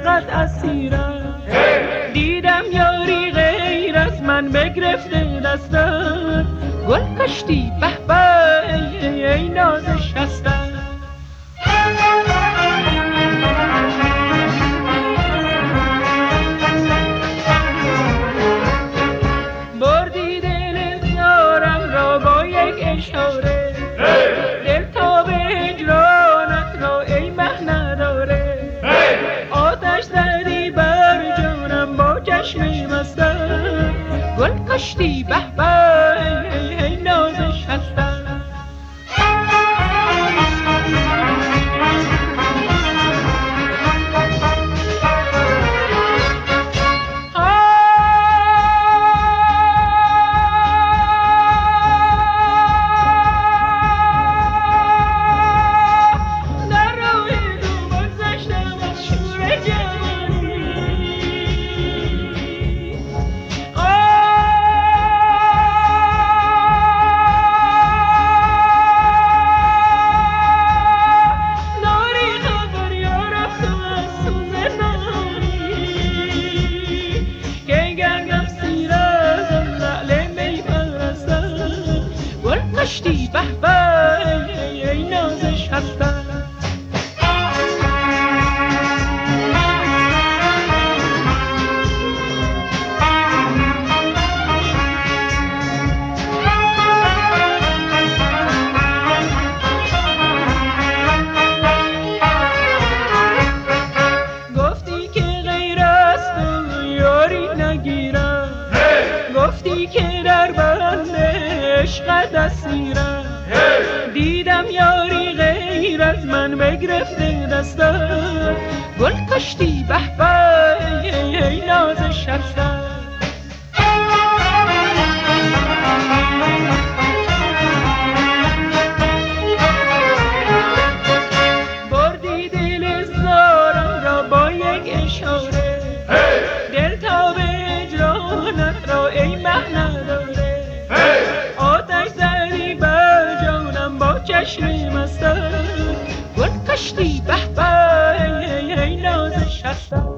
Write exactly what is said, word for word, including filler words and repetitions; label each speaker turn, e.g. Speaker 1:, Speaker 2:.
Speaker 1: عشقت اسیرم. دیدم یاری غیر از من بگرفته دستم، گل کشتی به به ای, ای نازش هستم. بردی دل زارم را با یک اشاره، دل تا به هجرانت را ای مه نداره. آتش زدی بر جانم با چشم مستم، گل کشتی به به ای, ای نازش هستم. کشتی به به ای نازش هستم. گفتی که غیر از تو یاری نگیرم، گفتی که در بند عشقت اسیرم. دیدم یاری غیر از من بگرفته دستم، گل کشتی به به ای, ای نازش هستم. بردی دل زارم را با یک اشاره، دل تا به هجرانت را ای مه نداره. آتش زدی بر جانم با چشم مستم، گل کشتی به به ای, ای, ای نازش هستم.